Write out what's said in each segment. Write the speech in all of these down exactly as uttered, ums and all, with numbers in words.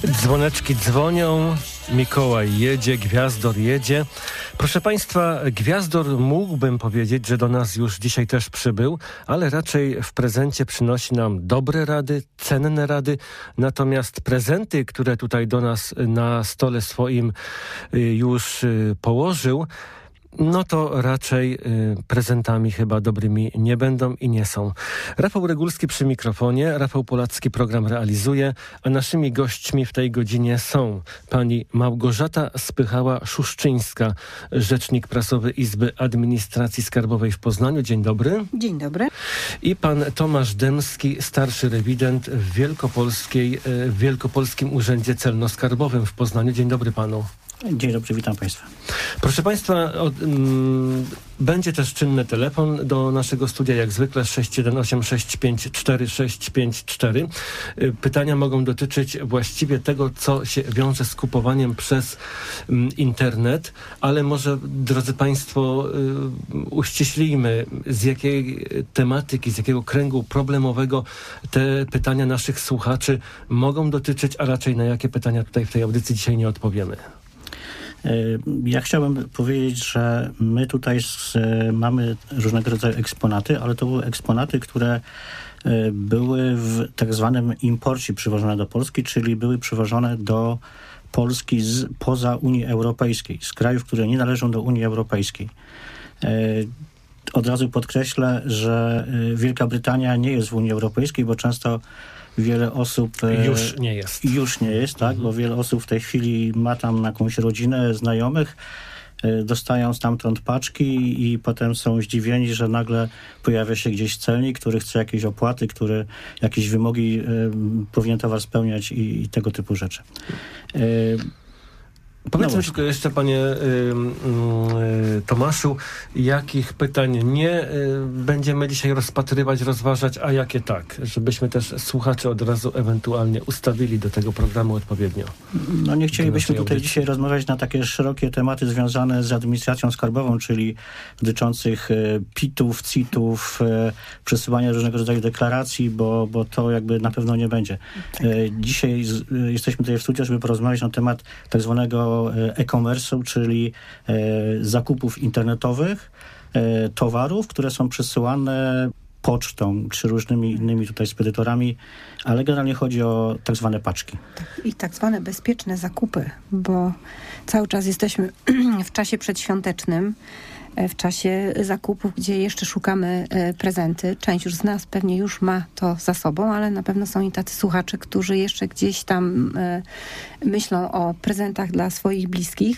Dzwoneczki dzwonią, Mikołaj jedzie, Gwiazdor jedzie. Proszę Państwa, Gwiazdor mógłbym powiedzieć, że do nas już dzisiaj też przybył, ale raczej w prezencie przynosi nam dobre rady, cenne rady. Natomiast prezenty, które tutaj do nas na stole swoim już położył, no to raczej y, prezentami chyba dobrymi nie będą i nie są. Rafał Regulski przy mikrofonie, Rafał Polacki program realizuje, a naszymi gośćmi w tej godzinie są pani Małgorzata Spychała-Szuszczyńska, rzecznik prasowy Izby Administracji Skarbowej w Poznaniu. Dzień dobry. Dzień dobry. I pan Tomasz Dębski, starszy rewident w Wielkopolskiej, w Wielkopolskim Urzędzie Celno-Skarbowym w Poznaniu. Dzień dobry panu. Dzień dobry, witam Państwa. Proszę Państwa, od, mm, będzie też czynny telefon do naszego studia, jak zwykle sześć jeden osiem sześć pięć cztery sześć pięć cztery. Pytania mogą dotyczyć właściwie tego, co się wiąże z kupowaniem przez mm, internet, ale może, drodzy Państwo, y, uściślijmy, z jakiej tematyki, z jakiego kręgu problemowego te pytania naszych słuchaczy mogą dotyczyć, a raczej na jakie pytania tutaj w tej audycji dzisiaj nie odpowiemy. Ja chciałbym powiedzieć, że my tutaj z, mamy różnego rodzaju eksponaty, ale to były eksponaty, które były w tak zwanym imporcie przywożone do Polski, czyli były przywożone do Polski z poza Unii Europejskiej, z krajów, które nie należą do Unii Europejskiej. Od razu podkreślę, że Wielka Brytania nie jest w Unii Europejskiej, bo często wiele osób... Już nie jest. Już nie jest, tak, mhm. Bo wiele osób w tej chwili ma tam jakąś rodzinę, znajomych, dostają stamtąd paczki i potem są zdziwieni, że nagle pojawia się gdzieś celnik, który chce jakieś opłaty, który jakieś wymogi y, powinien towar spełniać i, i tego typu rzeczy. Y, Powiedzmy no tylko jeszcze, panie y, y, Tomaszu, jakich pytań nie y, będziemy dzisiaj rozpatrywać, rozważać, a jakie tak, żebyśmy też słuchacze od razu ewentualnie ustawili do tego programu odpowiednio. No nie chcielibyśmy tutaj audycji. dzisiaj rozmawiać na takie szerokie tematy związane z administracją skarbową, czyli dotyczących y, pitów, citów, y, przesyłania różnego rodzaju deklaracji, bo, bo to jakby na pewno nie będzie. Tak. Y, dzisiaj z, y, jesteśmy tutaj w studiu, żeby porozmawiać na temat tak zwanego e-commerce'u, czyli e, zakupów internetowych, e, towarów, które są przesyłane pocztą czy różnymi innymi tutaj spedytorami, ale generalnie chodzi o tak zwane paczki. Tak, i tak zwane bezpieczne zakupy, bo cały czas jesteśmy w czasie przedświątecznym, w czasie zakupów, gdzie jeszcze szukamy prezenty. Część już z nas pewnie już ma to za sobą, ale na pewno są i tacy słuchacze, którzy jeszcze gdzieś tam myślą o prezentach dla swoich bliskich.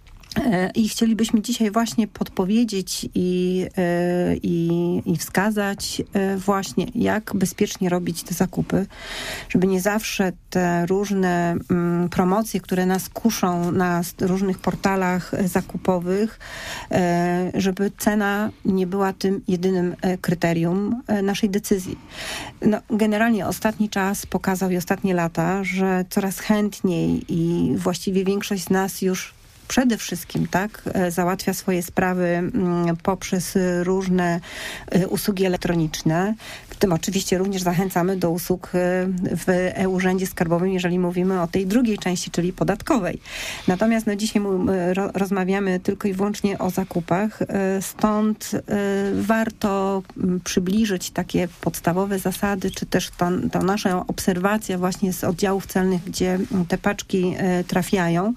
I chcielibyśmy dzisiaj właśnie podpowiedzieć i, i, i wskazać właśnie, jak bezpiecznie robić te zakupy, żeby nie zawsze te różne mm, promocje, które nas kuszą na różnych portalach zakupowych, żeby cena nie była tym jedynym kryterium naszej decyzji. No, generalnie ostatni czas pokazał i ostatnie lata, że coraz chętniej i właściwie większość z nas już przede wszystkim tak załatwia swoje sprawy poprzez różne usługi elektroniczne. W tym oczywiście również zachęcamy do usług w e-Urzędzie Skarbowym, jeżeli mówimy o tej drugiej części, czyli podatkowej. Natomiast no, dzisiaj ro- rozmawiamy tylko i wyłącznie o zakupach, stąd warto przybliżyć takie podstawowe zasady, czy też tą, tą naszą obserwację właśnie z oddziałów celnych, gdzie te paczki trafiają.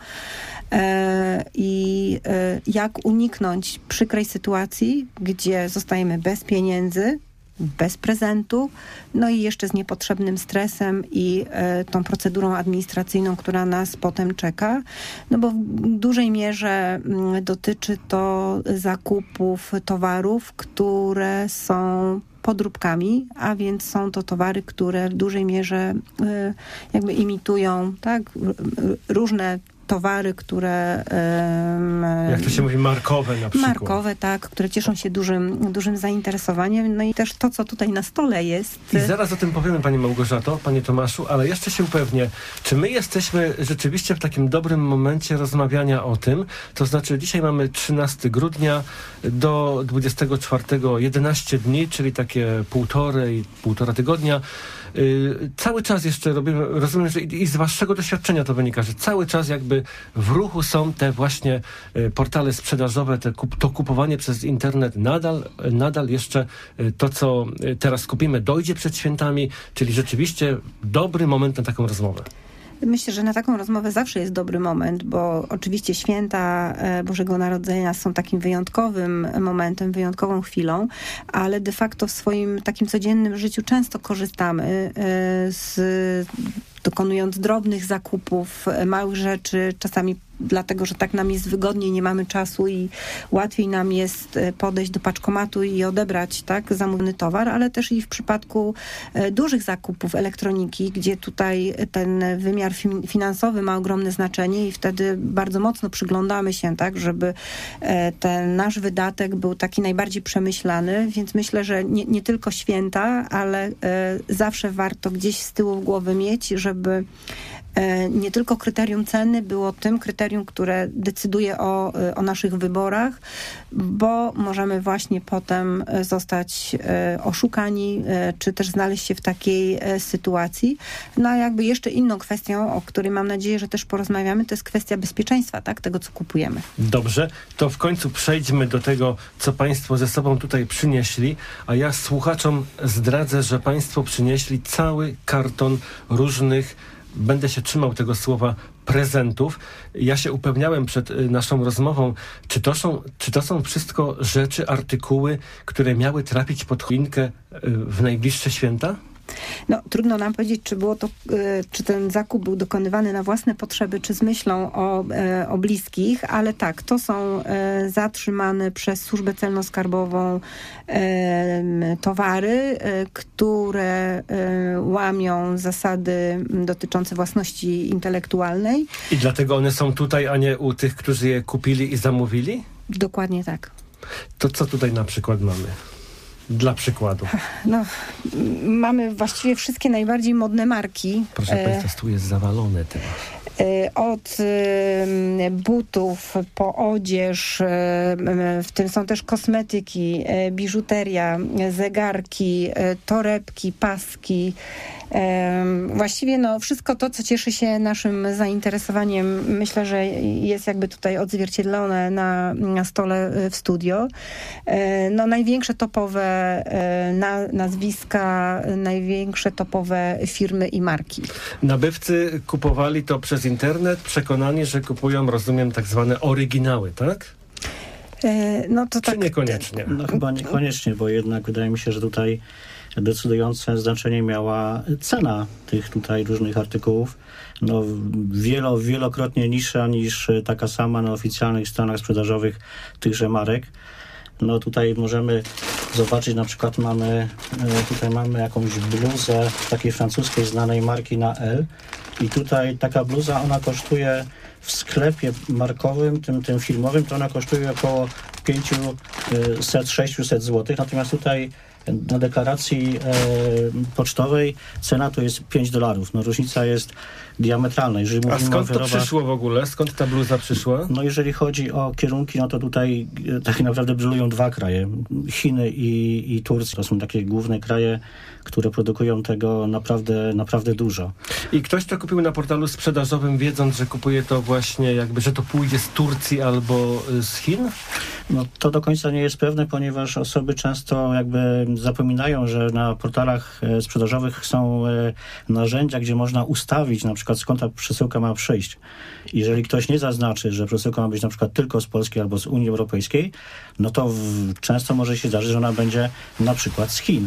I jak uniknąć przykrej sytuacji, gdzie zostajemy bez pieniędzy, bez prezentu, no i jeszcze z niepotrzebnym stresem i e, tą procedurą administracyjną, która nas potem czeka, no bo w dużej mierze m, dotyczy to zakupów towarów, które są podróbkami, a więc są to towary, które w dużej mierze e, jakby imitują tak, różne towary, które... Um, Jak to się mówi, markowe na przykład. Markowe, tak, które cieszą się dużym, dużym zainteresowaniem. No i też to, co tutaj na stole jest. I zaraz o tym powiemy, pani Małgorzato, panie Tomaszu, ale jeszcze się upewnię, czy my jesteśmy rzeczywiście w takim dobrym momencie rozmawiania o tym, to znaczy dzisiaj mamy trzynastego grudnia do dwudziestego czwartego jedenaście dni, czyli takie półtorej, półtora tygodnia. Yy, cały czas jeszcze robimy, rozumiem, że i, i z waszego doświadczenia to wynika, że cały czas jakby w ruchu są te właśnie y, portale sprzedażowe, te kup, to kupowanie przez internet nadal, nadal jeszcze y, to, co y, teraz kupimy, dojdzie przed świętami, czyli rzeczywiście dobry moment na taką rozmowę. Myślę, że na taką rozmowę zawsze jest dobry moment, bo oczywiście święta Bożego Narodzenia są takim wyjątkowym momentem, wyjątkową chwilą, ale de facto w swoim takim codziennym życiu często korzystamy z, dokonując drobnych zakupów, małych rzeczy, czasami dlatego, że tak nam jest wygodniej, nie mamy czasu i łatwiej nam jest podejść do paczkomatu i odebrać, tak, zamówiony towar, ale też i w przypadku dużych zakupów elektroniki, gdzie tutaj ten wymiar fi- finansowy ma ogromne znaczenie i wtedy bardzo mocno przyglądamy się, tak, żeby ten nasz wydatek był taki najbardziej przemyślany, więc myślę, że nie, nie tylko święta, ale zawsze warto gdzieś z tyłu głowy mieć, żeby nie tylko kryterium ceny było tym kryterium, które decyduje o, o naszych wyborach, bo możemy właśnie potem zostać oszukani, czy też znaleźć się w takiej sytuacji. No a jakby jeszcze inną kwestią, o której mam nadzieję, że też porozmawiamy, to jest kwestia bezpieczeństwa, tak, tego, co kupujemy. Dobrze, to w końcu przejdźmy do tego, co państwo ze sobą tutaj przynieśli, a ja słuchaczom zdradzę, że państwo przynieśli cały karton różnych, będę się trzymał tego słowa, prezentów. Ja się upewniałem przed y, naszą rozmową, czy to są, czy to są wszystko rzeczy, artykuły, które miały trafić pod choinkę y, w najbliższe święta? No, trudno nam powiedzieć, czy było to, czy ten zakup był dokonywany na własne potrzeby, czy z myślą o, o bliskich, ale tak, to są zatrzymane przez Służbę Celno-Skarbową towary, które łamią zasady dotyczące własności intelektualnej. I dlatego one są tutaj, a nie u tych, którzy je kupili i zamówili? Dokładnie tak. To co tutaj na przykład mamy? Dla przykładu. No, mamy właściwie wszystkie najbardziej modne marki. Proszę e, Państwa, tu jest zawalone teraz. E, od e, butów po odzież, e, w tym są też kosmetyki, e, biżuteria, zegarki, e, torebki, paski. Właściwie no, wszystko to, co cieszy się naszym zainteresowaniem, myślę, że jest jakby tutaj odzwierciedlone na, na stole w studio. No, największe topowe na, nazwiska, największe topowe firmy i marki. Nabywcy kupowali to przez internet, przekonani, że kupują, rozumiem, tak zwane oryginały, tak? No to Czy tak. niekoniecznie? No chyba niekoniecznie, bo jednak wydaje mi się, że tutaj decydujące znaczenie miała cena tych tutaj różnych artykułów. No, wielo, wielokrotnie niższa niż taka sama na oficjalnych stronach sprzedażowych tychże marek. No tutaj możemy zobaczyć, na przykład mamy, tutaj mamy jakąś bluzę takiej francuskiej znanej marki na L i tutaj taka bluza, ona kosztuje w sklepie markowym, tym, tym filmowym, to ona kosztuje około pięćset do sześciuset złotych, natomiast tutaj na deklaracji e, pocztowej cena to jest pięć dolarów. No różnica jest diametralna. Jeżeli A skąd to wyrobach, przyszło w ogóle? Skąd ta bluza przyszła? No jeżeli chodzi o kierunki, no to tutaj e, tak naprawdę brylują dwa kraje. Chiny i, i Turcja. To są takie główne kraje, które produkują tego naprawdę, naprawdę dużo. I ktoś to kupił na portalu sprzedażowym, wiedząc, że kupuje to właśnie jakby, że to pójdzie z Turcji albo z Chin? No to do końca nie jest pewne, ponieważ osoby często jakby zapominają, że na portalach sprzedażowych są narzędzia, gdzie można ustawić na przykład skąd ta przesyłka ma przyjść. Jeżeli ktoś nie zaznaczy, że przesyłka ma być na przykład tylko z Polski albo z Unii Europejskiej, no to w, często może się zdarzyć, że ona będzie na przykład z Chin.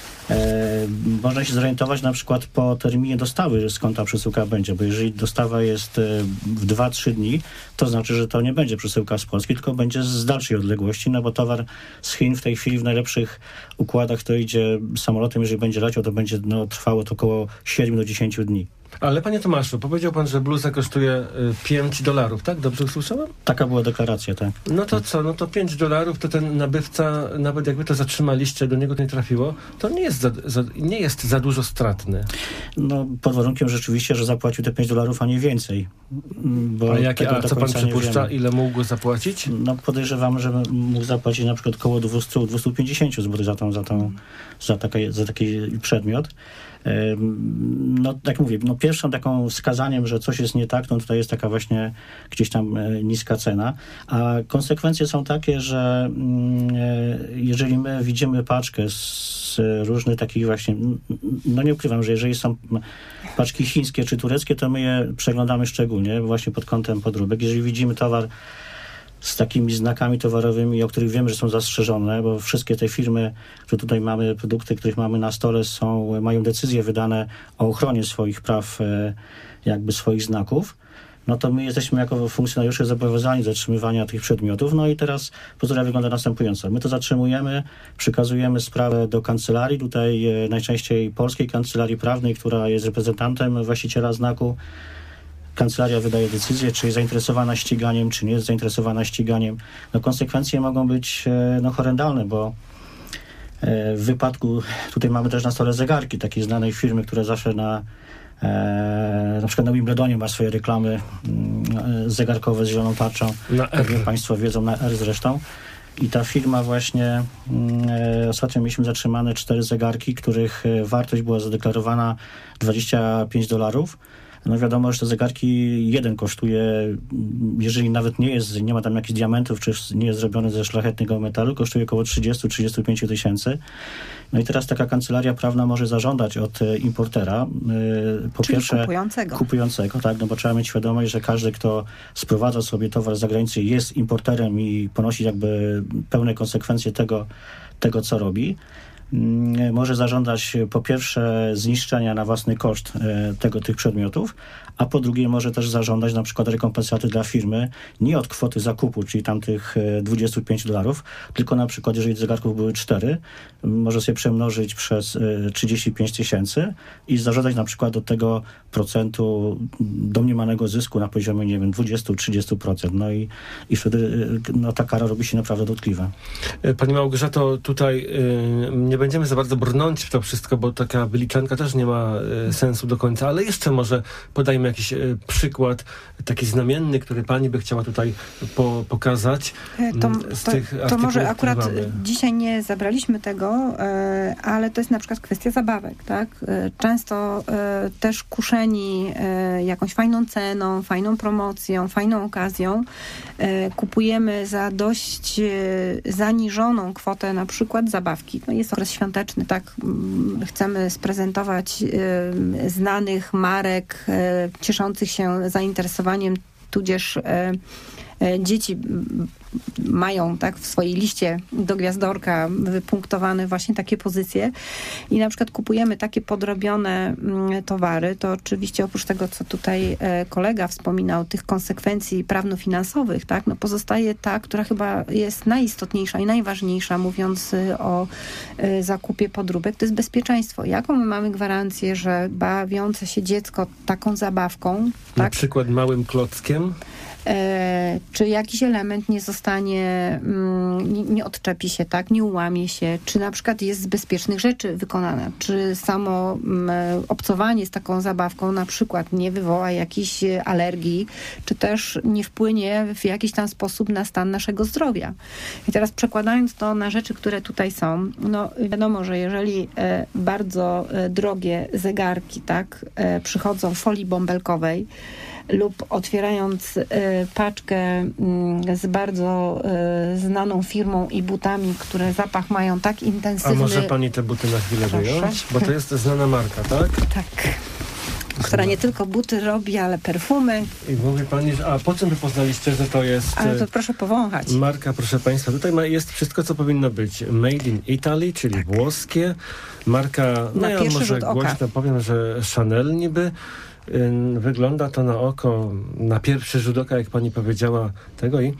E, można się zorientować na przykład po terminie dostawy, że skąd ta przesyłka będzie, bo jeżeli dostawa jest w dwa trzy dni, to znaczy, że to nie będzie przesyłka z Polski, tylko będzie z dalszej odległości, no bo towar z Chin w tej chwili w najlepszych układach to idzie samolotem, jeżeli będzie leciał, to będzie no, trwało to około siedem do dziesięciu dni. Ale panie Tomaszu, powiedział pan, że bluza kosztuje pięć dolarów, tak? Dobrze usłyszałem? Taka była deklaracja, tak. No to co? No to pięć dolarów, to ten nabywca, nawet jakby to zatrzymaliście, do niego to nie trafiło, to nie jest za, za, nie jest za dużo stratny. No pod warunkiem rzeczywiście, że zapłacił te pięć dolarów, a nie więcej. Bo a jakie, a co pan przypuszcza? Ile mógł zapłacić? No podejrzewam, że mógł zapłacić na przykład około dwieście do dwustu pięćdziesięciu złotych za, tą, za, tą, za, taki, za taki przedmiot. No, tak mówię, no pierwszą taką wskazaniem, że coś jest nie tak, no tutaj jest taka właśnie gdzieś tam niska cena, a konsekwencje są takie, że jeżeli my widzimy paczkę z różnych takich właśnie, no nie ukrywam, że jeżeli są paczki chińskie czy tureckie, to my je przeglądamy szczególnie właśnie pod kątem podróbek. Jeżeli widzimy towar z takimi znakami towarowymi, o których wiemy, że są zastrzeżone, bo wszystkie te firmy, które tutaj mamy, produkty, których mamy na stole, są, mają decyzje wydane o ochronie swoich praw, jakby swoich znaków, no to my jesteśmy jako funkcjonariusze zobowiązani do zatrzymywania tych przedmiotów. No i teraz procedura wygląda następująco. My to zatrzymujemy, przekazujemy sprawę do kancelarii, tutaj najczęściej Polskiej Kancelarii Prawnej, która jest reprezentantem właściciela znaku. Kancelaria wydaje decyzję, czy jest zainteresowana ściganiem, czy nie jest zainteresowana ściganiem. No konsekwencje mogą być no, horrendalne, bo w wypadku, tutaj mamy też na stole zegarki takiej znanej firmy, która zawsze na e, na przykład na Wimbledonie ma swoje reklamy e, zegarkowe z zieloną tarczą. Na R. Jak Państwo wiedzą, na R zresztą. I ta firma właśnie, e, ostatnio mieliśmy zatrzymane cztery zegarki, których wartość była zadeklarowana dwadzieścia pięć dolarów. No wiadomo, że te zegarki jeden kosztuje, jeżeli nawet nie jest, nie ma tam jakichś diamentów, czy nie jest zrobiony ze szlachetnego metalu, kosztuje około trzydzieści do trzydziestu pięciu tysięcy. No i teraz taka kancelaria prawna może zażądać od importera, po Czyli pierwsze kupującego. kupującego, tak, no bo trzeba mieć świadomość, że każdy, kto sprowadza sobie towar z zagranicy, jest importerem i ponosi jakby pełne konsekwencje tego, tego co robi. Może zażądać po pierwsze zniszczenia na własny koszt tego, tych przedmiotów, a po drugie może też zażądać na przykład rekompensaty dla firmy nie od kwoty zakupu, czyli tamtych dwadzieścia pięć dolarów, tylko na przykład jeżeli zegarków były cztery, może sobie przemnożyć przez trzydzieści pięć tysięcy i zażądać na przykład do tego procentu domniemanego zysku na poziomie, nie wiem, dwadzieścia do trzydziestu procent. No i, i wtedy no, ta kara robi się naprawdę dotkliwa. Pani Małgorzato, tutaj yy, nie będziemy za bardzo brnąć w to wszystko, bo taka wyliczanka też nie ma y, sensu do końca, ale jeszcze może podajmy jakiś y, przykład taki znamienny, który pani by chciała tutaj po, pokazać to, z to, tych to może akurat mamy. Dzisiaj nie zabraliśmy tego, y, ale to jest na przykład kwestia zabawek, tak? Y, często y, też kuszeni y, jakąś fajną ceną, fajną promocją, fajną okazją y, kupujemy za dość y, zaniżoną kwotę na przykład zabawki. No jest okres świąteczny, tak, chcemy sprezentować y, znanych marek, y, cieszących się zainteresowaniem, tudzież y, y, dzieci mają tak w swojej liście do gwiazdorka wypunktowane właśnie takie pozycje i na przykład kupujemy takie podrobione mm, towary, to oczywiście oprócz tego, co tutaj e, kolega wspominał, tych konsekwencji prawno-finansowych, tak, no pozostaje ta, która chyba jest najistotniejsza i najważniejsza, mówiąc y, o y, zakupie podróbek, to jest bezpieczeństwo. Jaką my mamy gwarancję, że bawiące się dziecko taką zabawką, na tak, przykład małym klockiem, E, czy jakiś element nie zostanie, mm, nie, nie odczepi się, tak, nie ułamie się, czy na przykład jest z bezpiecznych rzeczy wykonana, czy samo mm, obcowanie z taką zabawką na przykład nie wywoła jakiejś alergii, czy też nie wpłynie w jakiś tam sposób na stan naszego zdrowia. I teraz przekładając to na rzeczy, które tutaj są, no wiadomo, że jeżeli e, bardzo e, drogie zegarki, tak, e, przychodzą w folii bąbelkowej, lub otwierając y, paczkę y, z bardzo y, znaną firmą i butami, które zapach mają tak intensywny... A może pani te buty na chwilę Proszę. wyjąć? Bo to jest znana marka, tak? Tak. Która nie tylko buty robi, ale perfumy. I mówi pani, że a po czym wy poznaliście, że to jest... Ale to proszę powąchać. Marka, proszę państwa, tutaj ma, jest wszystko, co powinno być. Made in Italy, czyli tak. włoskie. Marka, no na ja pierwszy może rzut oka. głośno powiem, że Chanel niby. Wygląda to na oko, na pierwszy rzut oka, jak pani powiedziała tego i...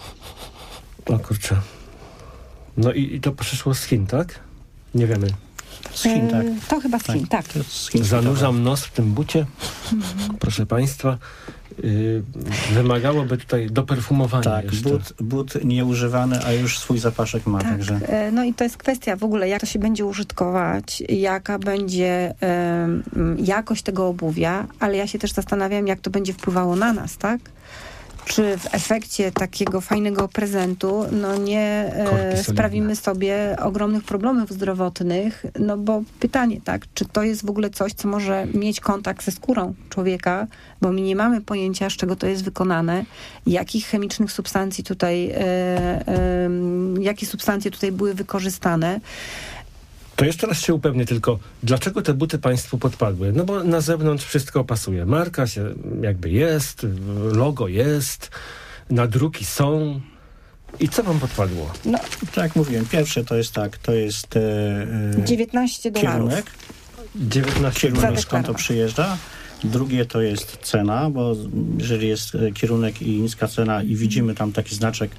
O kurczę. No i, i to przyszło z Chin, tak? Nie wiemy. Z Chin, tak. E, to chyba z Chin, tak. tak. Z Chin, Zanurzam nos w tym bucie. Mhm. Proszę państwa, yy, wymagałoby tutaj doperfumowania tak, jeszcze. but, but nieużywany, a już swój zapaszek ma. Tak. Także. E, no i to jest kwestia w ogóle, jak to się będzie użytkować, jaka będzie e, jakość tego obuwia, ale ja się też zastanawiam, jak to będzie wpływało na nas, tak? czy w efekcie takiego fajnego prezentu no nie e, sprawimy sobie ogromnych problemów zdrowotnych, no bo pytanie, tak, czy to jest w ogóle coś, co może mieć kontakt ze skórą człowieka, bo my nie mamy pojęcia, z czego to jest wykonane, jakich chemicznych substancji tutaj, e, e, jakie substancje tutaj były wykorzystane. To jeszcze raz się upewnię tylko, dlaczego te buty państwu podpadły? No bo na zewnątrz wszystko pasuje. Marka się jakby jest, logo jest, nadruki są. I co wam podpadło? No, tak jak mówiłem, pierwsze to jest tak, to jest e, dziewiętnaście dolarów. Kierunek. dziewiętnaście Kierunek, skąd to przyjeżdża. Drugie to jest cena, bo jeżeli jest kierunek i niska cena i widzimy tam taki znaczek,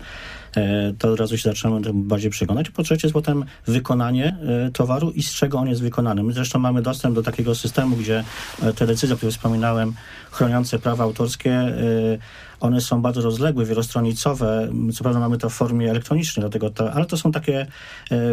to od razu się zaczynamy tym bardziej przekonać. Po trzecie jest potem wykonanie towaru i z czego on jest wykonany. My zresztą mamy dostęp do takiego systemu, gdzie te decyzje, o których wspominałem, chroniące prawa autorskie, one są bardzo rozległe, wielostronicowe. Co prawda mamy to w formie elektronicznej, dlatego to, ale to są takie e, e,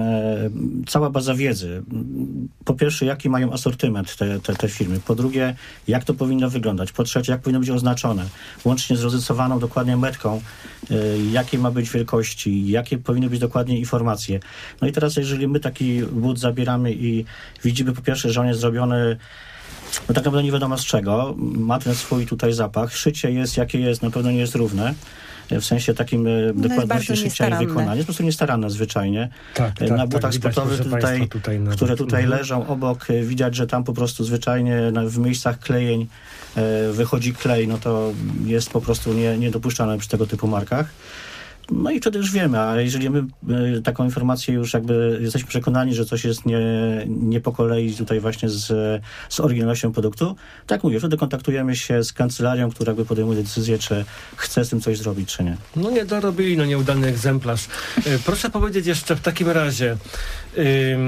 cała baza wiedzy. Po pierwsze, jaki mają asortyment te, te, te firmy. Po drugie, jak to powinno wyglądać. Po trzecie, jak powinno być oznaczone. Łącznie z rozrysowaną dokładnie metką, e, jakiej ma być wielkości, jakie powinny być dokładnie informacje. No i teraz, jeżeli my taki but zabieramy i widzimy po pierwsze, że on jest zrobiony no tak naprawdę nie wiadomo z czego. Ma ten swój tutaj zapach. Szycie jest jakie jest, na pewno nie jest równe. W sensie takim no dokładności szycia i wykonania. Jest po prostu niestaranne zwyczajnie. Tak, tak, na butach tak, sportowych, tutaj, tutaj nawet, które tutaj mhm. leżą obok, widać, że tam po prostu zwyczajnie w miejscach klejeń wychodzi klej, no to jest po prostu nie, niedopuszczalne przy tego typu markach. No i wtedy już wiemy, a jeżeli my y, taką informację już jakby jesteśmy przekonani, że coś jest nie, nie po kolei tutaj właśnie z, z oryginalnością produktu, tak mówię, wtedy kontaktujemy się z kancelarią, która jakby podejmuje decyzję, czy chce z tym coś zrobić, czy nie. No nie dorobili, no nieudany egzemplarz. Y, proszę powiedzieć jeszcze w takim razie, y,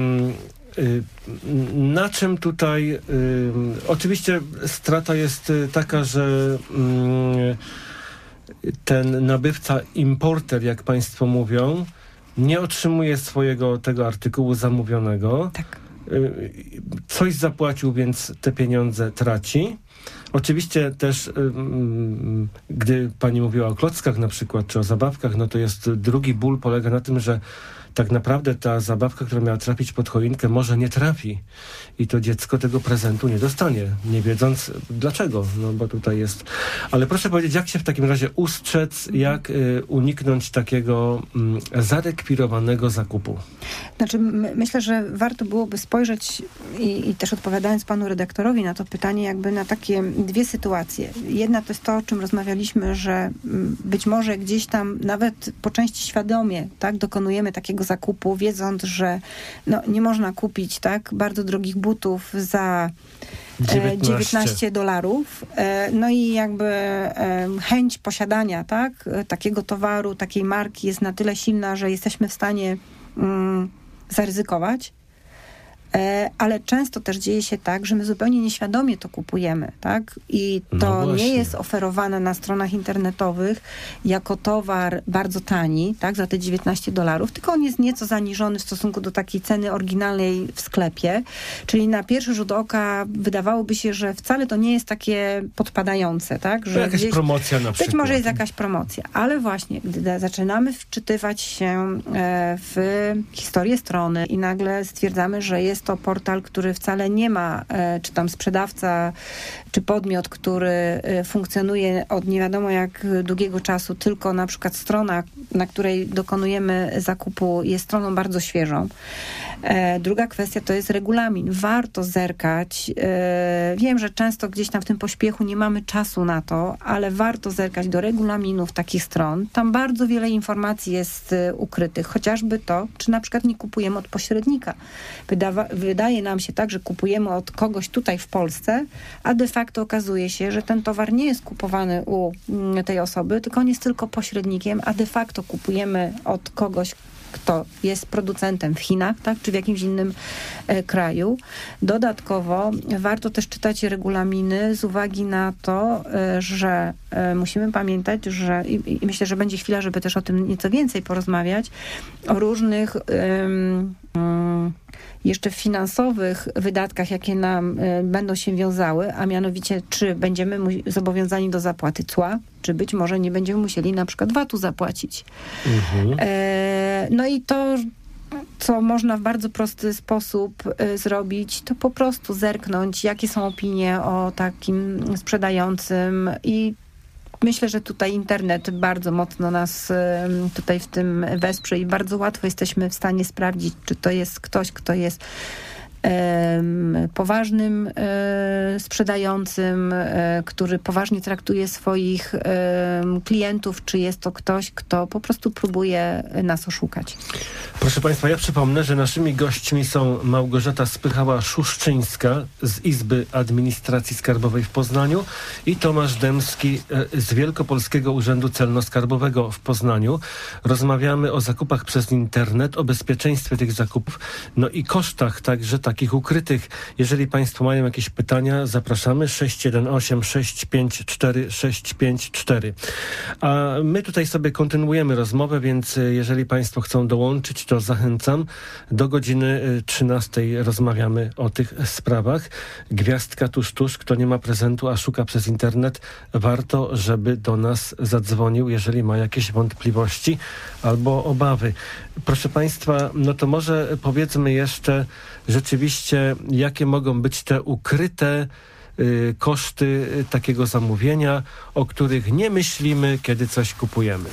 y, na czym tutaj, y, oczywiście strata jest taka, że y, ten nabywca, importer, jak państwo mówią, nie otrzymuje swojego tego artykułu zamówionego. Tak. Coś zapłacił, więc te pieniądze traci. Oczywiście też, gdy pani mówiła o klockach na przykład, czy o zabawkach, no to jest drugi ból, polega na tym, że tak naprawdę ta zabawka, która miała trafić pod choinkę, może nie trafi i to dziecko tego prezentu nie dostanie, nie wiedząc dlaczego, no bo tutaj jest... Ale proszę powiedzieć, jak się w takim razie ustrzec, jak y, uniknąć takiego y, zarekwirowanego zakupu? Znaczy, my, myślę, że warto byłoby spojrzeć i, i też odpowiadając panu redaktorowi na to pytanie, jakby na takie dwie sytuacje. Jedna to jest to, o czym rozmawialiśmy, że być może gdzieś tam nawet po części świadomie, tak, dokonujemy takiego zakupu, wiedząc, że no, nie można kupić tak bardzo drogich butów za dziewiętnaście dolarów. No i jakby chęć posiadania tak, takiego towaru, takiej marki jest na tyle silna, że jesteśmy w stanie mm, zaryzykować. Ale często też dzieje się tak, że my zupełnie nieświadomie to kupujemy, tak? I to no nie jest oferowane na stronach internetowych jako towar bardzo tani, tak? Za te dziewiętnaście dolarów, tylko on jest nieco zaniżony w stosunku do takiej ceny oryginalnej w sklepie. Czyli na pierwszy rzut oka wydawałoby się, że wcale to nie jest takie podpadające, tak? Że jakaś gdzieś, promocja na przykład. Być może jest jakaś promocja, ale właśnie, gdy zaczynamy wczytywać się w historię strony i nagle stwierdzamy, że jest to portal, który wcale nie ma, czy tam sprzedawca, czy podmiot, który funkcjonuje od nie wiadomo jak długiego czasu, tylko na przykład strona, na której dokonujemy zakupu, jest stroną bardzo świeżą. Druga kwestia to jest regulamin. Warto zerkać. Wiem, że często gdzieś tam w tym pośpiechu nie mamy czasu na to, ale warto zerkać do regulaminów takich stron. Tam bardzo wiele informacji jest ukrytych. Chociażby to, czy na przykład nie kupujemy od pośrednika. Wydawa- wydaje nam się tak, że kupujemy od kogoś tutaj w Polsce, a de facto okazuje się, że ten towar nie jest kupowany u tej osoby, tylko on jest tylko pośrednikiem, a de facto kupujemy od kogoś, kto jest producentem w Chinach, tak, czy w jakimś innym e, kraju. Dodatkowo warto też czytać regulaminy z uwagi na to, e, że e, musimy pamiętać, że i, i myślę, że będzie chwila, żeby też o tym nieco więcej porozmawiać, o różnych e, jeszcze finansowych wydatkach, jakie nam y, będą się wiązały, a mianowicie czy będziemy mu- zobowiązani do zapłaty cła, czy być może nie będziemy musieli na przykład vatu zapłacić. Mhm. E, no i to, co można w bardzo prosty sposób y, zrobić, to po prostu zerknąć, jakie są opinie o takim sprzedającym i myślę, że tutaj internet bardzo mocno nas tutaj w tym wesprze i bardzo łatwo jesteśmy w stanie sprawdzić, czy to jest ktoś, kto jest poważnym sprzedającym, który poważnie traktuje swoich klientów, czy jest to ktoś, kto po prostu próbuje nas oszukać. Proszę Państwa, ja przypomnę, że naszymi gośćmi są Małgorzata Spychała-Szuszczyńska z Izby Administracji Skarbowej w Poznaniu i Tomasz Dębski z Wielkopolskiego Urzędu Celno-Skarbowego w Poznaniu. Rozmawiamy o zakupach przez internet, o bezpieczeństwie tych zakupów, no i kosztach także takich ukrytych. Jeżeli Państwo mają jakieś pytania, zapraszamy sześć jeden osiem sześć pięć cztery sześć pięć cztery. A my tutaj sobie kontynuujemy rozmowę, więc jeżeli Państwo chcą dołączyć, to zachęcam. Do godziny trzynastej rozmawiamy o tych sprawach. Gwiazdka tuż, tuż. Kto nie ma prezentu, a szuka przez internet, warto, żeby do nas zadzwonił, jeżeli ma jakieś wątpliwości albo obawy. Proszę Państwa, no to może powiedzmy jeszcze rzeczywiście, jakie mogą być te ukryte y, koszty takiego zamówienia, o których nie myślimy, kiedy coś kupujemy.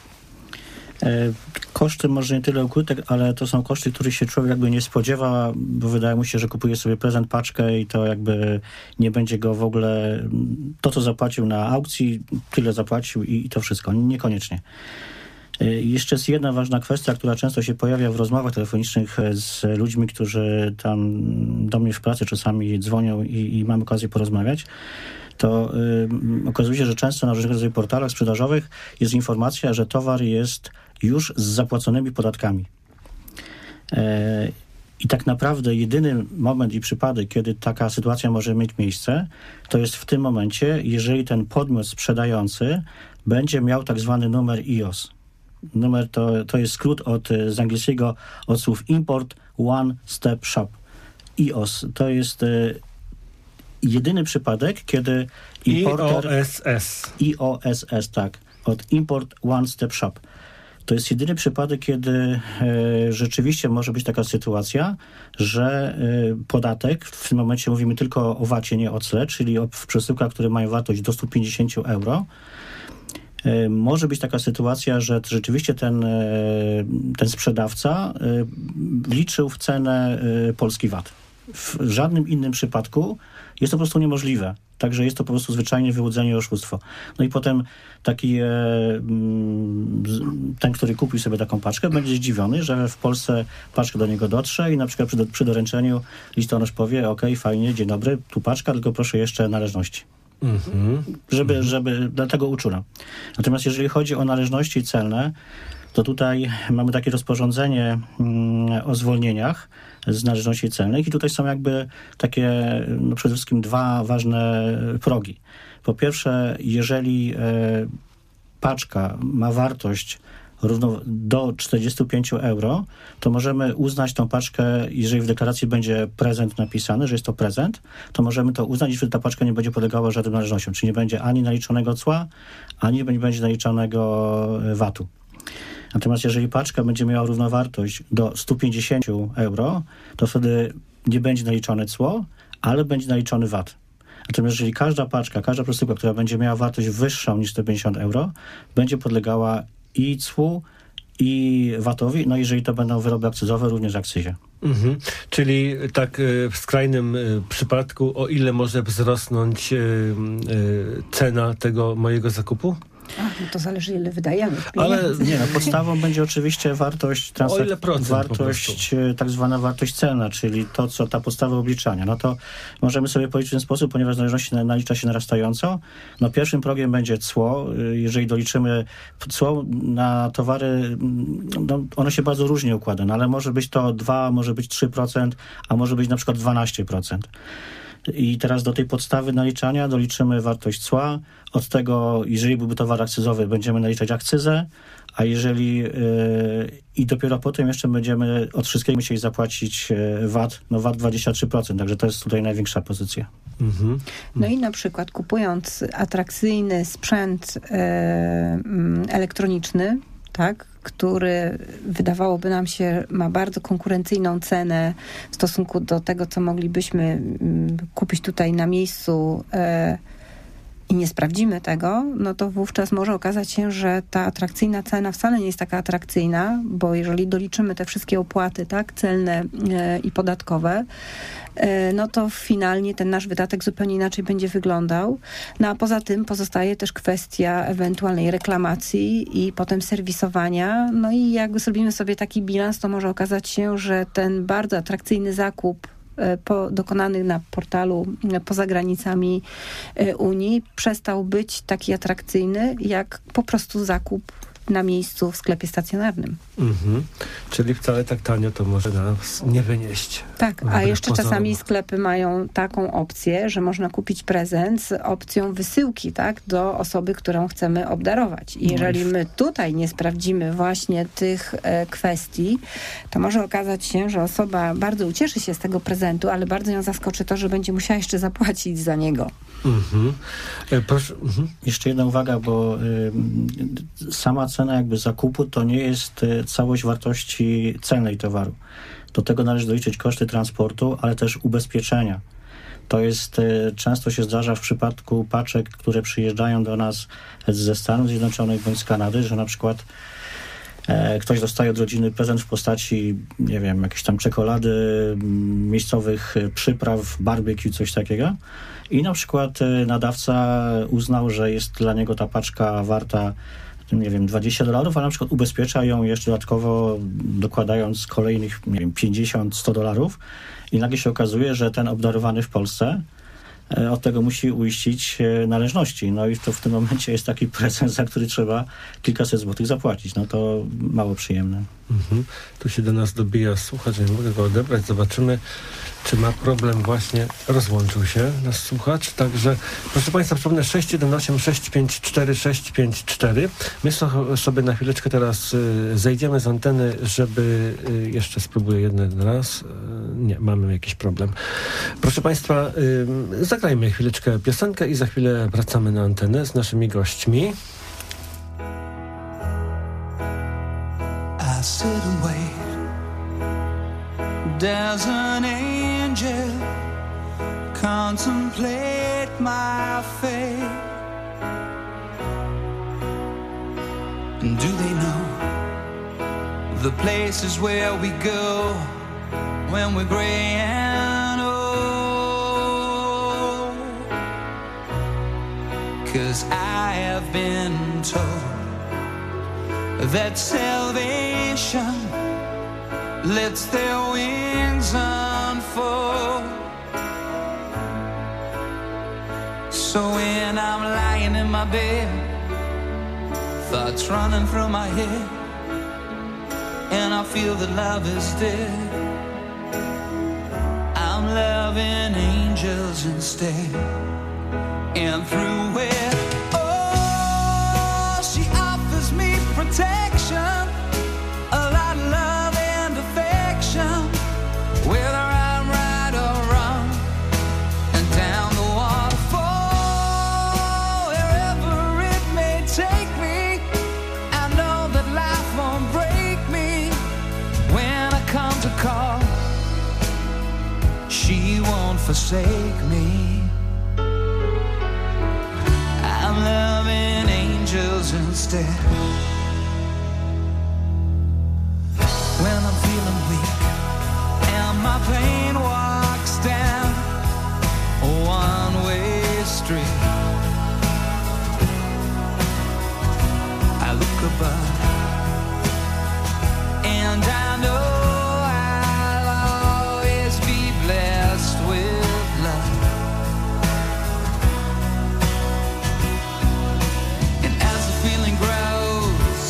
Koszty może nie tyle ukryte, ale to są koszty, których się człowiek jakby nie spodziewa, bo wydaje mu się, że kupuje sobie prezent, paczkę i to jakby nie będzie go w ogóle, to co zapłacił na aukcji, tyle zapłacił i, i to wszystko. Niekoniecznie. Jeszcze jest jedna ważna kwestia, która często się pojawia w rozmowach telefonicznych z ludźmi, którzy tam do mnie w pracy czasami dzwonią i, i mam okazję porozmawiać. To y, okazuje się, że często na różnych rodzajach portalach sprzedażowych jest informacja, że towar jest już z zapłaconymi podatkami. E, I tak naprawdę jedyny moment i przypadek, kiedy taka sytuacja może mieć miejsce, to jest w tym momencie, jeżeli ten podmiot sprzedający będzie miał tak zwany numer I O S. Numer to, to jest skrót od, z angielskiego od słów Import One Step Shop. I O S to jest y, jedyny przypadek, kiedy importer... I O S S. I O S S, tak. Od Import One Step Shop. To jest jedyny przypadek, kiedy y, rzeczywiście może być taka sytuacja, że y, podatek, w tym momencie mówimy tylko o vacie, nie o cle, czyli o, w przesyłkach, które mają wartość do stu pięćdziesięciu euro, może być taka sytuacja, że rzeczywiście ten, ten sprzedawca liczył w cenę polski V A T. W żadnym innym przypadku jest to po prostu niemożliwe. Także jest to po prostu zwyczajnie wyłudzenie i oszustwo. No i potem taki ten, który kupił sobie taką paczkę, będzie zdziwiony, że w Polsce paczka do niego dotrze i na przykład przy, do, przy doręczeniu listonosz powie: ok, fajnie, dzień dobry, tu paczka, tylko proszę jeszcze należności. Mm-hmm. Żeby, mm-hmm. żeby, dlatego uczulam. Natomiast jeżeli chodzi o należności celne, to tutaj mamy takie rozporządzenie mm, o zwolnieniach z należności celnych i tutaj są jakby takie no przede wszystkim dwa ważne progi. Po pierwsze, jeżeli e, paczka ma wartość równo do czterdziestu pięciu euro, to możemy uznać tą paczkę, jeżeli w deklaracji będzie prezent napisany, że jest to prezent, to możemy to uznać, jeśli ta paczka nie będzie podlegała żadnym należnościom, czyli nie będzie ani naliczonego cła, ani nie będzie naliczonego V A T-u. Natomiast jeżeli paczka będzie miała równowartość do stu pięćdziesięciu euro, to wtedy nie będzie naliczone cło, ale będzie naliczony V A T. Natomiast jeżeli każda paczka, każda przesyłka, która będzie miała wartość wyższą niż sto pięćdziesiąt euro, będzie podlegała i cłu, i V A T-owi, no jeżeli to będą wyroby akcyzowe, również akcyzie. Mhm. Czyli tak w skrajnym przypadku, o ile może wzrosnąć cena tego mojego zakupu? Ach, no to zależy, ile wydajemy. Ale nie, no, podstawą będzie oczywiście wartość transakcji, wartość, tak zwana wartość celna, czyli to, co ta podstawa obliczania. No to możemy sobie powiedzieć w ten sposób, ponieważ należność nalicza się narastająco. No pierwszym progiem będzie cło. Jeżeli doliczymy cło na towary, no ono się bardzo różnie układa, no ale może być to dwa, może być trzy procent, a może być na przykład dwanaście procent. I teraz do tej podstawy naliczania doliczymy wartość cła. Od tego, jeżeli byłby towar akcyzowy, będziemy naliczać akcyzę, a jeżeli yy, i dopiero potem jeszcze będziemy od wszystkiego musieli zapłacić yy, V A T, no V A T dwadzieścia trzy procent, także to jest tutaj największa pozycja. Mhm. No i na przykład kupując atrakcyjny sprzęt yy, elektroniczny, tak, który wydawałoby nam się ma bardzo konkurencyjną cenę w stosunku do tego, co moglibyśmy mm, kupić tutaj na miejscu yy, i nie sprawdzimy tego, no to wówczas może okazać się, że ta atrakcyjna cena wcale nie jest taka atrakcyjna, bo jeżeli doliczymy te wszystkie opłaty, tak, celne e, i podatkowe, e, no to finalnie ten nasz wydatek zupełnie inaczej będzie wyglądał. No a poza tym pozostaje też kwestia ewentualnej reklamacji i potem serwisowania. No i jakby zrobimy sobie taki bilans, to może okazać się, że ten bardzo atrakcyjny zakup Po, dokonany na portalu poza granicami Unii przestał być taki atrakcyjny, jak po prostu zakup na miejscu w sklepie stacjonarnym. Mhm. Czyli wcale tak tanio to może nas nie wynieść. Tak, a jeszcze pozorom. Czasami sklepy mają taką opcję, że można kupić prezent z opcją wysyłki, tak, do osoby, którą chcemy obdarować. I jeżeli my tutaj nie sprawdzimy właśnie tych e, kwestii, to może okazać się, że osoba bardzo ucieszy się z tego prezentu, ale bardzo ją zaskoczy to, że będzie musiała jeszcze zapłacić za niego. Mhm. E, proszę. Mhm. Jeszcze jedna uwaga, bo y, sama cena jakby zakupu to nie jest y, całość wartości celnej towaru. Do tego należy doliczyć koszty transportu, ale też ubezpieczenia. To jest, y, często się zdarza w przypadku paczek, które przyjeżdżają do nas ze Stanów Zjednoczonych bądź z Kanady, że na przykład e, ktoś dostaje od rodziny prezent w postaci, nie wiem, jakiejś tam czekolady, miejscowych przypraw, barbecue, coś takiego. I na przykład nadawca uznał, że jest dla niego ta paczka warta, nie wiem, dwadzieścia dolarów, a na przykład ubezpiecza ją jeszcze dodatkowo dokładając kolejnych, nie wiem, pięćdziesiąt sto dolarów i nagle się okazuje, że ten obdarowany w Polsce od tego musi uiścić należności. No i to w tym momencie jest taki prezent, za który trzeba kilkaset złotych zapłacić. No to mało przyjemne. Mhm. Tu się do nas dobija słuchacz, nie mogę go odebrać. Zobaczymy, czy ma problem właśnie. Rozłączył się nasz słuchacz. Także, proszę Państwa, przypomnę sześć jeden osiem sześć pięć cztery sześć pięć cztery. My so, sobie na chwileczkę teraz y, zejdziemy z anteny, żeby y, jeszcze spróbuję jeden raz. Y, nie, mamy jakiś problem. Proszę Państwa, y, zagrajmy chwileczkę piosenkę i za chwilę wracamy na antenę z naszymi gośćmi. I sit and wait. There's an angel contemplate my fate. And do they know the places where we go when we're gray and old? 'Cause I have been told that salvation lets their wings unfold. So when I'm lying in my bed, thoughts running through my head, and I feel that love is dead, I'm loving angels instead. And through it, oh, she offers me protection, a lot of love and affection, whether I'm right or wrong, and down the waterfall, wherever it may take me, I know that life won't break me. When I come to call, she won't forsake me. I'm loving angels instead. When I'm feeling weak and my pain walks down a one-way street, I look above and I know I'll always be blessed with love. And as the feeling grows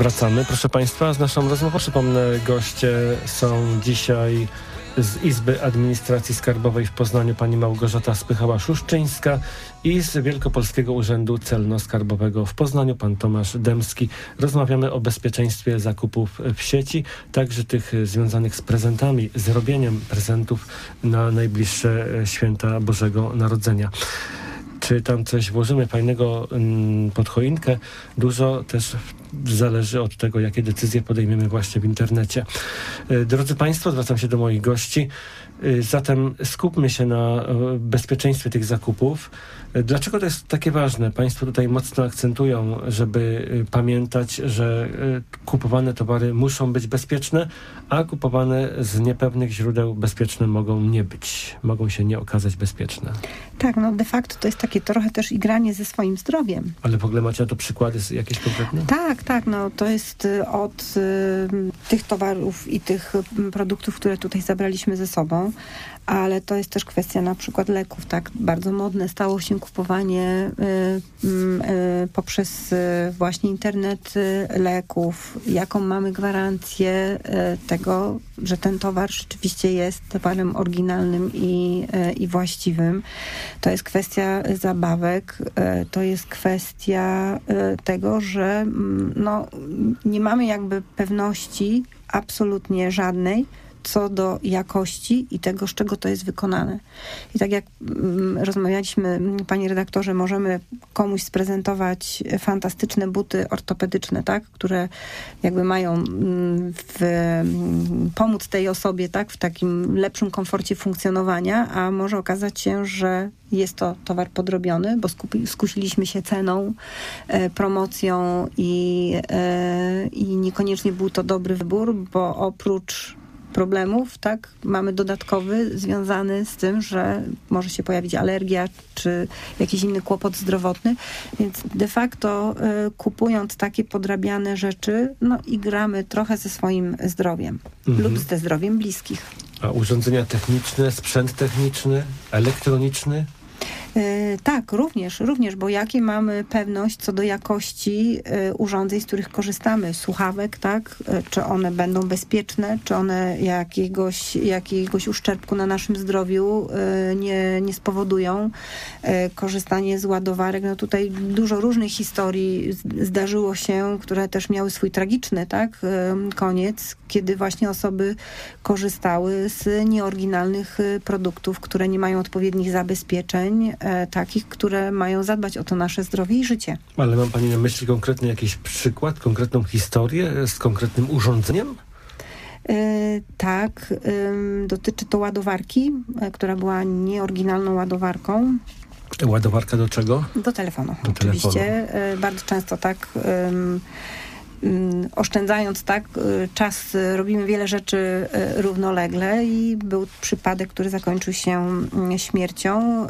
Wracamy, proszę Państwa, z naszą rozmową. Przypomnę, goście są dzisiaj z Izby Administracji Skarbowej w Poznaniu pani Małgorzata Spychała-Szuszczyńska i z Wielkopolskiego Urzędu Celno-Skarbowego w Poznaniu pan Tomasz Dębski. Rozmawiamy o bezpieczeństwie zakupów w sieci, także tych związanych z prezentami, z robieniem prezentów na najbliższe święta Bożego Narodzenia. Czy tam coś włożymy fajnego pod choinkę? Dużo też zależy od tego, jakie decyzje podejmiemy właśnie w internecie. Drodzy Państwo, zwracam się do moich gości. Zatem skupmy się na bezpieczeństwie tych zakupów. Dlaczego to jest takie ważne? Państwo tutaj mocno akcentują, żeby pamiętać, że kupowane towary muszą być bezpieczne, a kupowane z niepewnych źródeł bezpieczne mogą nie być. Mogą się nie okazać bezpieczne. Tak, no de facto to jest takie trochę też igranie ze swoim zdrowiem. Ale w ogóle macie na to przykłady jakieś konkretne? Tak, tak, no to jest od y, tych towarów i tych produktów, które tutaj zabraliśmy ze sobą, ale to jest też kwestia na przykład leków, tak? Bardzo modne stało się kupowanie y, y, poprzez y, właśnie internet y, leków, jaką mamy gwarancję y, tego, że ten towar rzeczywiście jest towarem oryginalnym i, y, i właściwym. To jest kwestia zabawek, y, to jest kwestia y, tego, że y, no, nie mamy jakby pewności absolutnie żadnej, co do jakości i tego, z czego to jest wykonane. I tak jak mm, rozmawialiśmy, panie redaktorze, możemy komuś sprezentować fantastyczne buty ortopedyczne, tak, które jakby mają mm, w, mm, pomóc tej osobie, tak, w takim lepszym komforcie funkcjonowania, a może okazać się, że jest to towar podrobiony, bo skupi, skusiliśmy się ceną, e, promocją i, e, i niekoniecznie był to dobry wybór, bo oprócz problemów, tak, mamy dodatkowy związany z tym, że może się pojawić alergia czy jakiś inny kłopot zdrowotny, więc de facto y, kupując takie podrabiane rzeczy, no i gramy trochę ze swoim zdrowiem mhm. lub ze zdrowiem bliskich. A urządzenia techniczne, sprzęt techniczny, elektroniczny? Yy, tak, również, również, bo jakie mamy pewność co do jakości yy, urządzeń, z których korzystamy, słuchawek, tak, yy, czy one będą bezpieczne, czy one jakiegoś, jakiegoś uszczerbku na naszym zdrowiu yy, nie, nie spowodują. Yy, korzystanie z ładowarek, no tutaj dużo różnych historii zdarzyło się, które też miały swój tragiczny, tak, yy, koniec, kiedy właśnie osoby korzystały z nieoryginalnych yy, produktów, które nie mają odpowiednich zabezpieczeń, takich, które mają zadbać o to nasze zdrowie i życie. Ale mam pani na myśli konkretny jakiś przykład, konkretną historię z konkretnym urządzeniem? Yy, tak, yy, dotyczy to ładowarki, yy, która była nieoryginalną ładowarką. Ładowarka do czego? Do telefonu, do oczywiście. Telefonu. Yy, bardzo często tak... Yy, oszczędzając tak czas, robimy wiele rzeczy równolegle i był przypadek, który zakończył się śmiercią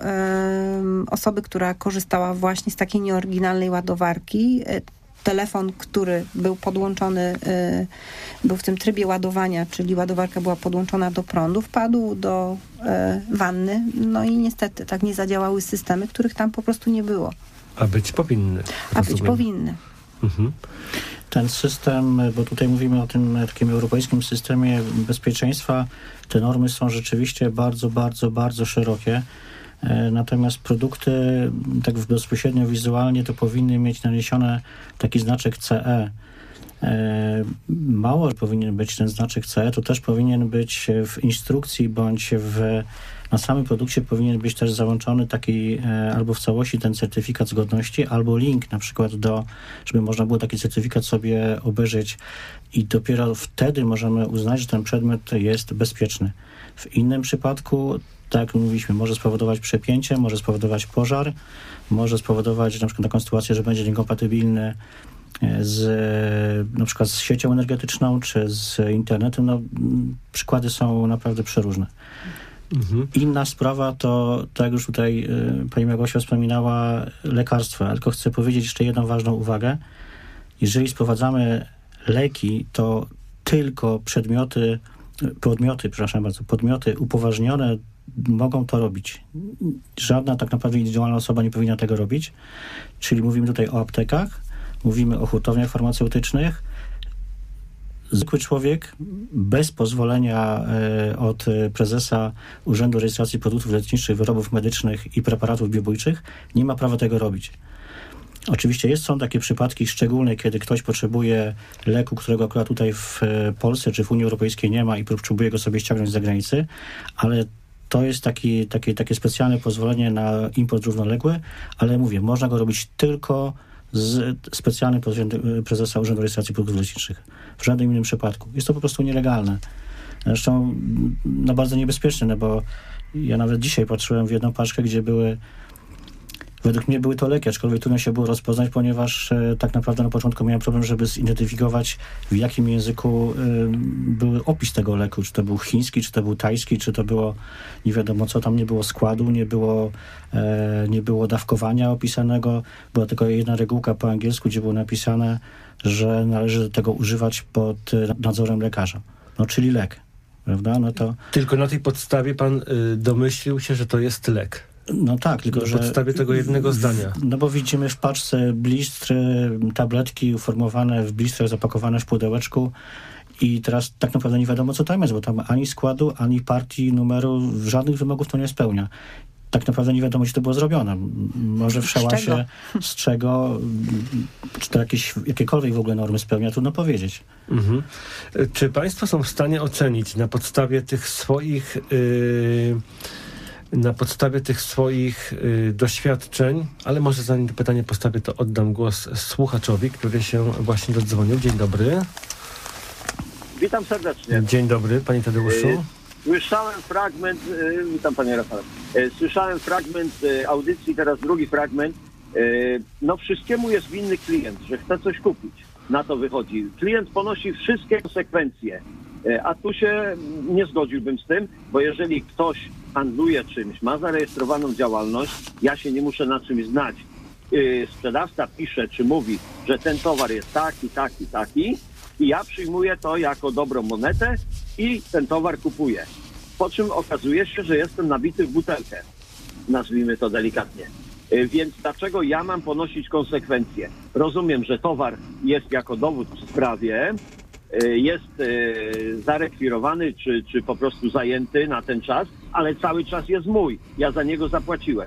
osoby, która korzystała właśnie z takiej nieoryginalnej ładowarki. Telefon, który był podłączony, był w tym trybie ładowania, czyli ładowarka była podłączona do prądu, wpadł do wanny, no i niestety tak nie zadziałały systemy, których tam po prostu nie było. A być powinny. A rozumiem. być powinny. Mhm. Ten system, bo tutaj mówimy o tym takim europejskim systemie bezpieczeństwa, te normy są rzeczywiście bardzo, bardzo, bardzo szerokie. Natomiast produkty, tak bezpośrednio wizualnie, to powinny mieć naniesione taki znaczek C E. Mało, że powinien być ten znaczek C E, to też powinien być w instrukcji bądź w, na samym produkcie powinien być też załączony taki albo w całości ten certyfikat zgodności, albo link na przykład do, żeby można było taki certyfikat sobie obejrzeć i dopiero wtedy możemy uznać, że ten przedmiot jest bezpieczny. W innym przypadku, tak jak mówiliśmy, może spowodować przepięcie, może spowodować pożar, może spowodować na przykład taką sytuację, że będzie niekompatybilny z na przykład z siecią energetyczną czy z internetem. No, przykłady są naprawdę przeróżne. Mhm. Inna sprawa to, tak jak już tutaj y, pani Małgosia wspominała, lekarstwa. Tylko chcę powiedzieć jeszcze jedną ważną uwagę. Jeżeli sprowadzamy leki, to tylko przedmioty, podmioty, przepraszam bardzo, podmioty upoważnione mogą to robić. Żadna tak naprawdę indywidualna osoba nie powinna tego robić. Czyli mówimy tutaj o aptekach, mówimy o hurtowniach farmaceutycznych zwykły człowiek bez pozwolenia od prezesa Urzędu Rejestracji Produktów Leczniczych, Wyrobów Medycznych i Preparatów Biobójczych nie ma prawa tego robić. Oczywiście jest, są takie przypadki szczególne, kiedy ktoś potrzebuje leku, którego akurat tutaj w Polsce czy w Unii Europejskiej nie ma i próbuje go sobie ściągnąć z zagranicy, ale to jest taki, taki, takie specjalne pozwolenie na import równoległy, ale mówię, można go robić tylko z specjalnym pozwoleniem prezesa Urzędu Rejestracji Produktów Leczniczych. W żadnym innym przypadku. Jest to po prostu nielegalne. Zresztą no, bardzo niebezpieczne, no bo ja nawet dzisiaj patrzyłem w jedną paczkę, gdzie były według mnie były to leki, aczkolwiek trudno się było rozpoznać, ponieważ e, tak naprawdę na początku miałem problem, żeby zidentyfikować, w jakim języku e, był opis tego leku. Czy to był chiński, czy to był tajski, czy to było nie wiadomo co, tam nie było składu, nie było, e, nie było dawkowania opisanego. Była tylko jedna regułka po angielsku, gdzie było napisane, że należy tego używać pod nadzorem lekarza. No, czyli lek, prawda? No to... Tylko na tej podstawie pan y, domyślił się, że to jest lek. No tak, tylko na że... Na podstawie tego jednego zdania. No bo widzimy w paczce blistry, tabletki uformowane w blistrach, zapakowane w pudełeczku i teraz tak naprawdę nie wiadomo, co tam jest, bo tam ani składu, ani partii, numeru, żadnych wymogów to nie spełnia. Tak naprawdę nie wiadomo, gdzie to było zrobione. Może w szałasie, z czego, czy to jakieś, jakiekolwiek w ogóle normy spełnia, trudno powiedzieć. Mhm. Czy państwo są w stanie ocenić na podstawie tych swoich... Yy... na podstawie tych swoich y, doświadczeń, ale może zanim to pytanie postawię, to oddam głos słuchaczowi, który się właśnie dodzwonił. Dzień dobry. Witam serdecznie. Dzień dobry, panie Tadeuszu. Y, słyszałem fragment, y, witam panie Rafale. Y, słyszałem fragment y, audycji, teraz drugi fragment. Y, no wszystkiemu jest winny klient, że chce coś kupić. Na to wychodzi. Klient ponosi wszystkie konsekwencje. Y, a tu się nie zgodziłbym z tym, bo jeżeli ktoś handluje czymś, ma zarejestrowaną działalność, ja się nie muszę na czymś znać. Yy, sprzedawca pisze, czy mówi, że ten towar jest taki, taki, taki i ja przyjmuję to jako dobrą monetę i ten towar kupuję. Po czym okazuje się, że jestem nabity w butelkę. Nazwijmy to delikatnie. Yy, więc dlaczego ja mam ponosić konsekwencje? Rozumiem, że towar jest jako dowód w sprawie, jest zarekwirowany, czy, czy po prostu zajęty na ten czas, ale cały czas jest mój. Ja za niego zapłaciłem.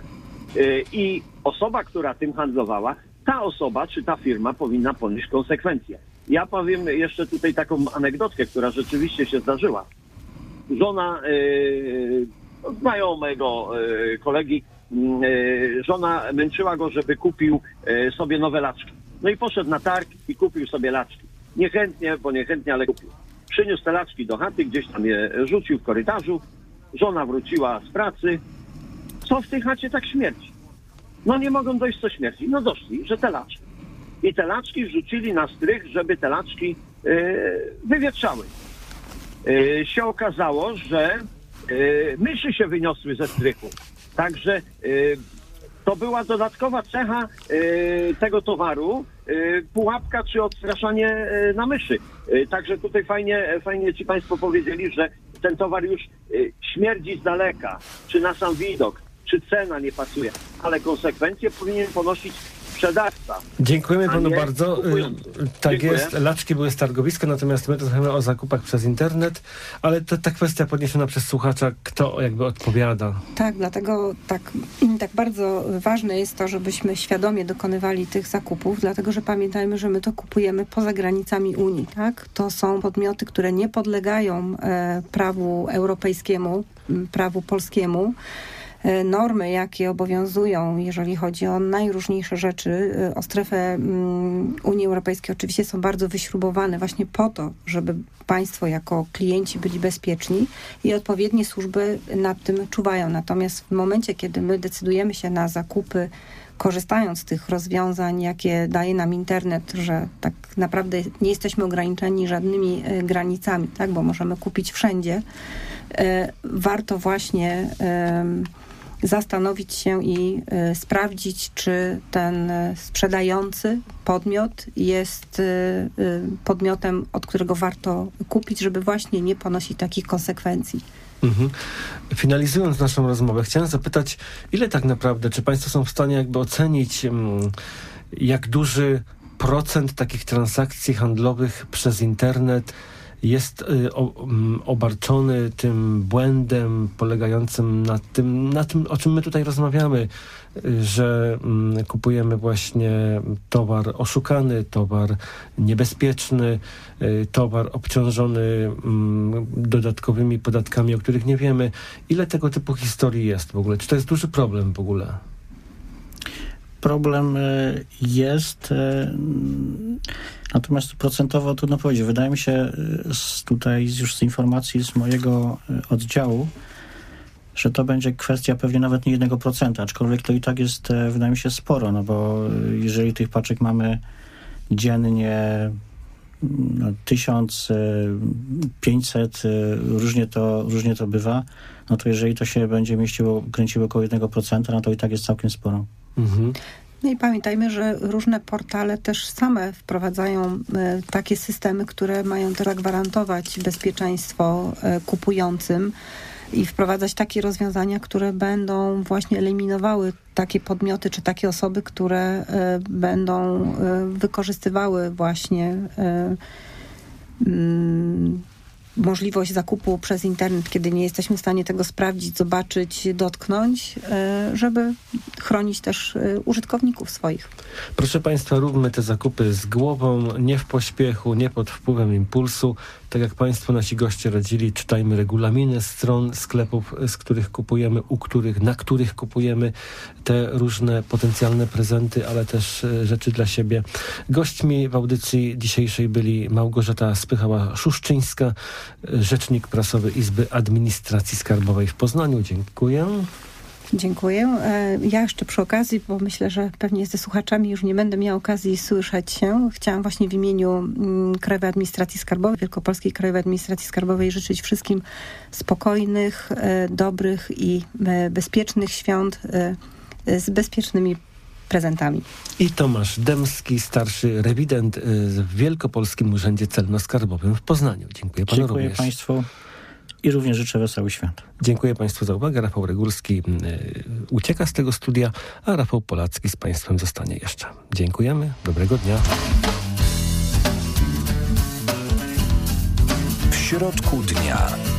I osoba, która tym handlowała, ta osoba, czy ta firma powinna ponieść konsekwencje. Ja powiem jeszcze tutaj taką anegdotkę, która rzeczywiście się zdarzyła. Żona yy, znajomego yy, kolegi, yy, żona męczyła go, żeby kupił yy, sobie nowe laczki. No i poszedł na targ i kupił sobie laczki. Niechętnie, bo niechętnie, ale kupił. Przyniósł te laczki do chaty, gdzieś tam je rzucił w korytarzu. Żona wróciła z pracy. Co w tej chacie tak śmierdzi? No nie mogą dojść, co śmierdzi. No doszli, że te laczki. I te laczki wrzucili na strych, żeby te laczki yy, wywietrzały. Yy, się okazało, że yy, myszy się wyniosły ze strychu. Także yy, to była dodatkowa cecha y, tego towaru, y, pułapka czy odstraszanie y, na myszy. Y, także tutaj fajnie, fajnie ci państwo powiedzieli, że ten towar już y, śmierdzi z daleka, czy na sam widok, czy cena nie pasuje, ale konsekwencje powinien ponosić sprzedawca. Dziękujemy panu bardzo. Kupujący. Tak Dziękuję. jest, laczki były z targowiska, natomiast my rozmawiamy o zakupach przez internet, ale to ta kwestia podniesiona przez słuchacza, kto jakby odpowiada. Tak, dlatego tak, tak bardzo ważne jest to, żebyśmy świadomie dokonywali tych zakupów, dlatego że pamiętajmy, że my to kupujemy poza granicami Unii, tak? To są podmioty, które nie podlegają e, prawu europejskiemu, prawu polskiemu. Normy, jakie obowiązują, jeżeli chodzi o najróżniejsze rzeczy, o strefę Unii Europejskiej, oczywiście są bardzo wyśrubowane właśnie po to, żeby państwo jako klienci byli bezpieczni i odpowiednie służby nad tym czuwają. Natomiast w momencie, kiedy my decydujemy się na zakupy, korzystając z tych rozwiązań, jakie daje nam internet, że tak naprawdę nie jesteśmy ograniczeni żadnymi granicami, tak, bo możemy kupić wszędzie, warto właśnie zastanowić się i y, sprawdzić, czy ten y, sprzedający podmiot jest y, y, podmiotem, od którego warto kupić, żeby właśnie nie ponosić takich konsekwencji. Mhm. Finalizując naszą rozmowę, chciałem zapytać, ile tak naprawdę, czy państwo są w stanie jakby ocenić, mm, jak duży procent takich transakcji handlowych przez internet jest y, o, um, obarczony tym błędem polegającym na tym, na tym, o czym my tutaj rozmawiamy, y, że y, kupujemy właśnie towar oszukany, towar niebezpieczny, y, towar obciążony y, dodatkowymi podatkami, o których nie wiemy. Ile tego typu historii jest w ogóle? Czy to jest duży problem w ogóle? Problem jest, natomiast procentowo trudno powiedzieć. Wydaje mi się z tutaj już z informacji z mojego oddziału, że to będzie kwestia pewnie nawet nie jednego procenta, aczkolwiek to i tak jest, wydaje mi się, sporo, no bo jeżeli tych paczek mamy dziennie no, tysiąc pięćset, różnie to, różnie to bywa, no to jeżeli to się będzie mieściło, kręciło około jednego procenta, no to i tak jest całkiem sporo. Mhm. No i pamiętajmy, że różne portale też same wprowadzają e, takie systemy, które mają też zagwarantować bezpieczeństwo e, kupującym i wprowadzać takie rozwiązania, które będą właśnie eliminowały takie podmioty czy takie osoby, które e, będą e, wykorzystywały właśnie e, mm, możliwość zakupu przez internet, kiedy nie jesteśmy w stanie tego sprawdzić, zobaczyć, dotknąć, żeby chronić też użytkowników swoich. Proszę Państwa, róbmy te zakupy z głową, nie w pośpiechu, nie pod wpływem impulsu. Tak jak Państwo, nasi goście radzili, czytajmy regulaminy stron sklepów, z których kupujemy, u których, na których kupujemy te różne potencjalne prezenty, ale też rzeczy dla siebie. Gośćmi w audycji dzisiejszej byli Małgorzata Spychała-Szuszczyńska, rzecznik prasowy Izby Administracji Skarbowej w Poznaniu. Dziękuję. Dziękuję. Ja jeszcze przy okazji, bo myślę, że pewnie ze słuchaczami już nie będę miała okazji słyszeć się. Chciałam właśnie w imieniu Krajowej Administracji Skarbowej, Wielkopolskiej Krajowej Administracji Skarbowej życzyć wszystkim spokojnych, dobrych i bezpiecznych świąt z bezpiecznymi prezentami. I Tomasz Dębski, starszy rewident w Wielkopolskim Urzędzie Celno-Skarbowym w Poznaniu. Dziękuję panu Dziękuję również. Państwu i również życzę wesołych świąt. Dziękuję Państwu za uwagę. Rafał Regulski y, ucieka z tego studia, a Rafał Polacki z Państwem zostanie jeszcze. Dziękujemy. Dobrego dnia. W środku dnia.